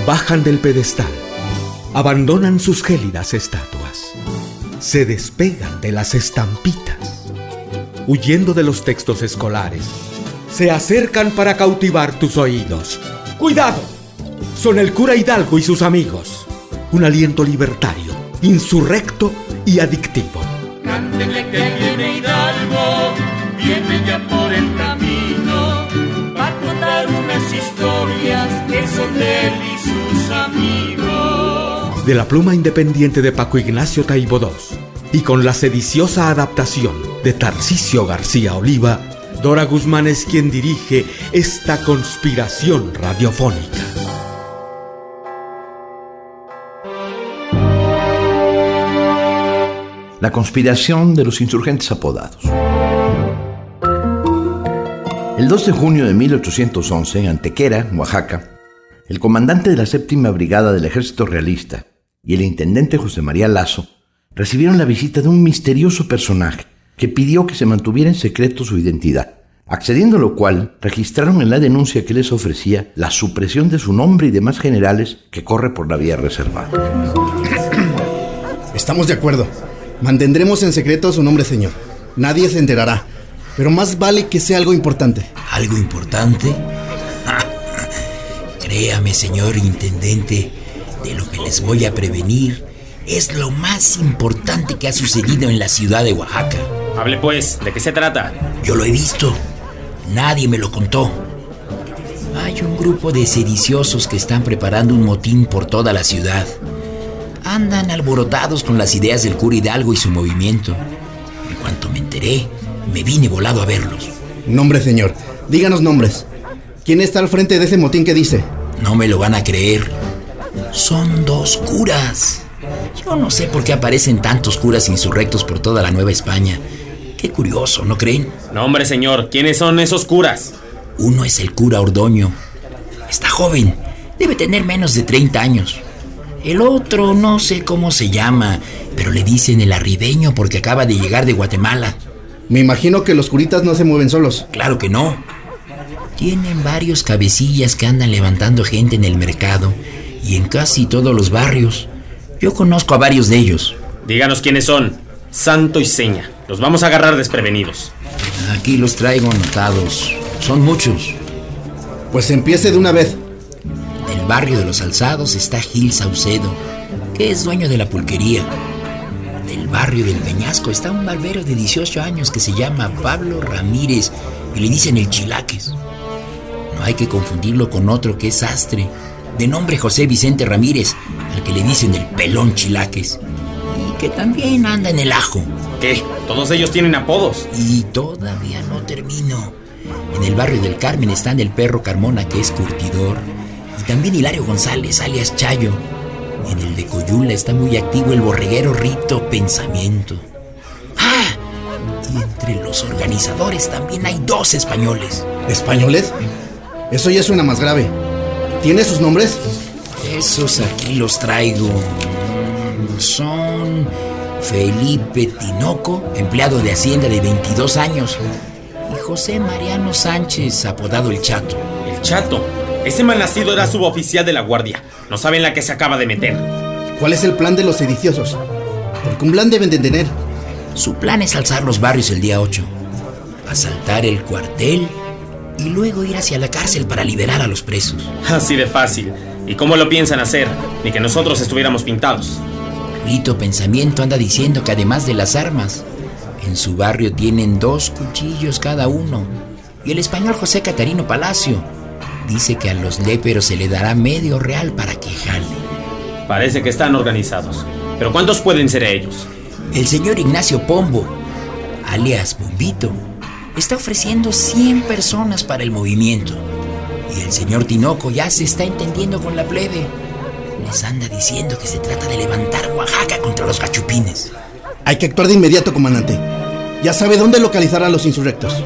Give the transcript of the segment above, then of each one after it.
bajan del pedestal, abandonan sus gélidas estatuas, se despegan de las estampitas, huyendo de los textos escolares, se acercan para cautivar tus oídos. ¡Cuidado! Son el cura Hidalgo y sus amigos. Un aliento libertario, insurrecto y adictivo. Cántenle que viene Hidalgo, viene ya por el camino, va a contar unas historias que son de él y sus amigos. De la pluma independiente de Paco Ignacio Taibo II y con la sediciosa adaptación de Tarcisio García Oliva, Dora Guzmán es quien dirige esta conspiración radiofónica. La conspiración de los insurgentes apodados. El 2 de junio de 1811, en Antequera, Oaxaca, el comandante de la 7ª Brigada del Ejército Realista y el intendente José María Lazo recibieron la visita de un misterioso personaje que pidió que se mantuviera en secreto su identidad, accediendo a lo cual registraron en la denuncia que les ofrecía la supresión de su nombre y demás generales que corre por la vía reservada. Estamos de acuerdo. Mantendremos en secreto su nombre, señor. Nadie se enterará. Pero más vale que sea algo importante. ¿Algo importante? Créame, señor intendente, de lo que les voy a prevenir es lo más importante que ha sucedido en la ciudad de Oaxaca. Hable pues, ¿de qué se trata? Yo lo he visto. Nadie me lo contó. Hay un grupo de sediciosos que están preparando un motín por toda la ciudad. Andan alborotados con las ideas del cura Hidalgo y su movimiento. En cuanto me enteré, me vine volado a verlos. Nombre, señor. Díganos nombres. ¿Quién está al frente de ese motín que dice? No me lo van a creer. Son 2 curas. Yo no sé por qué aparecen tantos curas insurrectos por toda la Nueva España. Qué curioso, ¿no creen? No, hombre, señor. ¿Quiénes son esos curas? Uno es el cura Ordoño. Está joven. Debe tener menos de 30 años. El otro no sé cómo se llama, pero le dicen el arribeño porque acaba de llegar de Guatemala. Me imagino que los curitas no se mueven solos. Claro que no. Tienen varios cabecillas que andan levantando gente en el mercado y en casi todos los barrios. Yo conozco a varios de ellos. Díganos quiénes son. Santo y seña. Los vamos a agarrar desprevenidos. Aquí los traigo anotados. Son muchos. Pues empiece de una vez. Del barrio de los Alzados está Gil Saucedo, que es dueño de la pulquería. Del barrio del Peñasco está un barbero de 18 años que se llama Pablo Ramírez y le dicen el Chilaques. No hay que confundirlo con otro que es sastre, de nombre José Vicente Ramírez, al que le dicen el Pelón Chilaques, y que también anda en el ajo. ¿Qué? ¿Todos ellos tienen apodos? Y todavía no termino. En el barrio del Carmen están el Perro Carmona, que es curtidor, y también Hilario González, alias Chayo. En el de Coyula está muy activo el borreguero Rito Pensamiento. ¡Ah! Y entre los organizadores también hay 2 españoles. ¿Españoles? Eso ya suena más grave. ¿Tiene sus nombres? Esos aquí los traigo. Son Felipe Tinoco, empleado de Hacienda de 22 años, y José Mariano Sánchez, apodado El Chato. ¿El Chato? Ese malnacido era suboficial de la guardia. No saben la que se acaba de meter. ¿Cuál es el plan de los sediciosos? Porque un plan deben de tener. Su plan es alzar los barrios el día 8, asaltar el cuartel y luego ir hacia la cárcel para liberar a los presos. Así de fácil. ¿Y cómo lo piensan hacer? Ni que nosotros estuviéramos pintados. Rito Pensamiento anda diciendo que además de las armas, en su barrio tienen 2 cuchillos cada uno. Y el español José Catarino Palacio dice que a los léperos se le dará medio real para que jale. Parece que están organizados. ¿Pero cuántos pueden ser ellos? El señor Ignacio Pombo, alias Bombito, está ofreciendo 100 personas para el movimiento. Y el señor Tinoco ya se está entendiendo con la plebe. Les anda diciendo que se trata de levantar Oaxaca contra los gachupines. Hay que actuar de inmediato, comandante. Ya sabe dónde localizar a los insurrectos.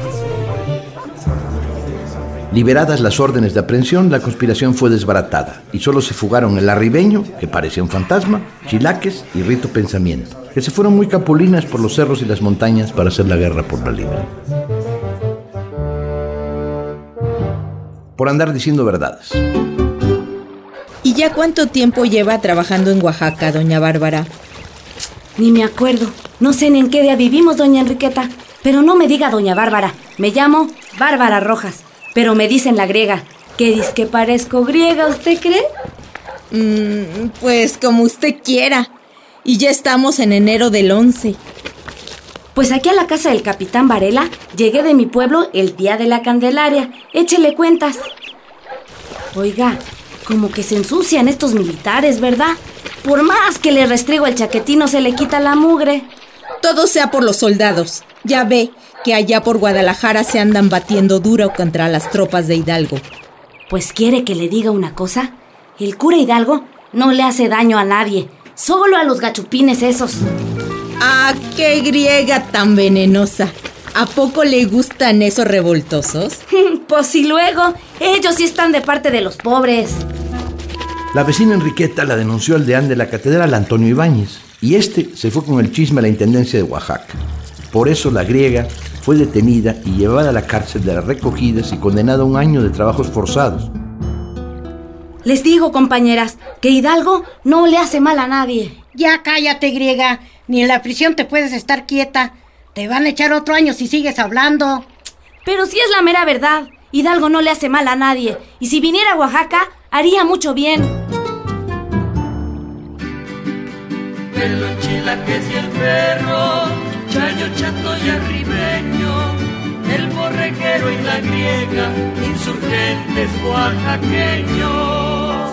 Liberadas las órdenes de aprehensión, la conspiración fue desbaratada y solo se fugaron el arribeño, que parecía un fantasma, Chilaques y Rito Pensamiento, que se fueron muy capulinas por los cerros y las montañas para hacer la guerra por la libre. Por andar diciendo verdades. ¿Y ya cuánto tiempo lleva trabajando en Oaxaca, doña Bárbara? Ni me acuerdo. No sé ni en qué día vivimos, doña Enriqueta. Pero no me diga doña Bárbara. Me llamo Bárbara Rojas, pero me dicen la griega. ¿Qué dice que parezco griega, usted cree? Pues como usted quiera. Y ya estamos en enero del 11. Pues aquí a la casa del capitán Varela llegué de mi pueblo el día de la Candelaria. Échele cuentas. Oiga, como que se ensucian estos militares, ¿verdad? Por más que le restriego el chaquetín, no se le quita la mugre. Todo sea por los soldados. Ya ve que allá por Guadalajara se andan batiendo duro contra las tropas de Hidalgo. Pues quiere que le diga una cosa. El cura Hidalgo no le hace daño a nadie, solo a los gachupines esos. ¡Ah, qué griega tan venenosa! ¿A poco le gustan esos revoltosos? Pues si luego, ellos sí están de parte de los pobres. La vecina Enriqueta la denunció al deán de la catedral, Antonio Ibáñez, y este se fue con el chisme a la intendencia de Oaxaca. Por eso la griega fue detenida y llevada a la cárcel de las Recogidas y condenada a 1 año de trabajos forzados. Les digo, compañeras, que Hidalgo no le hace mal a nadie. Ya cállate, griega. Ni en la prisión te puedes estar quieta. Te van a echar otro año si sigues hablando. Pero si es la mera verdad, Hidalgo no le hace mal a nadie. Y si viniera a Oaxaca, haría mucho bien. El chilaques y el perro, chayo, chato y arribeño, el borreguero y la griega, insurgentes oaxaqueños.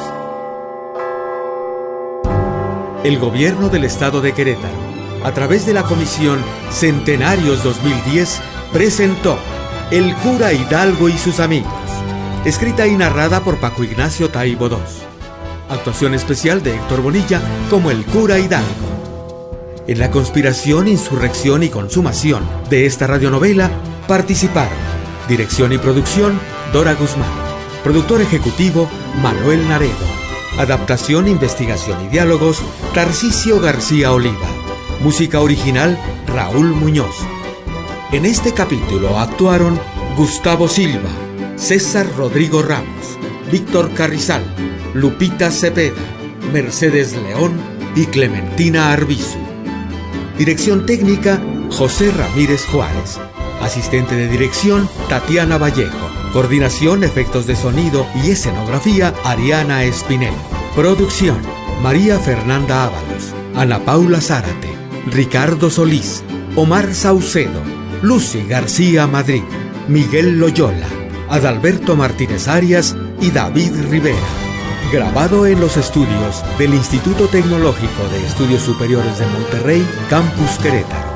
El gobierno del estado de Querétaro, a través de la comisión Centenarios 2010, presentó El cura Hidalgo y sus amigos, escrita y narrada por Paco Ignacio Taibo II. Actuación especial de Héctor Bonilla como el cura Hidalgo. En la conspiración, insurrección y consumación de esta radionovela participaron dirección y producción Dora Guzmán, productor ejecutivo Manuel Naredo, adaptación, investigación y diálogos Tarcisio García Oliva, música original Raúl Muñoz. En este capítulo actuaron Gustavo Silva, César Rodrigo Ramos, Víctor Carrizal, Lupita Cepeda, Mercedes León y Clementina Arbizu. Dirección técnica José Ramírez Juárez. Asistente de dirección Tatiana Vallejo. Coordinación, efectos de sonido y escenografía Ariana Espinel. Producción María Fernanda Ábalos, Ana Paula Zárate, Ricardo Solís, Omar Saucedo, Lucy García Madrid, Miguel Loyola, Adalberto Martínez Arias y David Rivera. Grabado en los estudios del Instituto Tecnológico de Estudios Superiores de Monterrey, Campus Querétaro.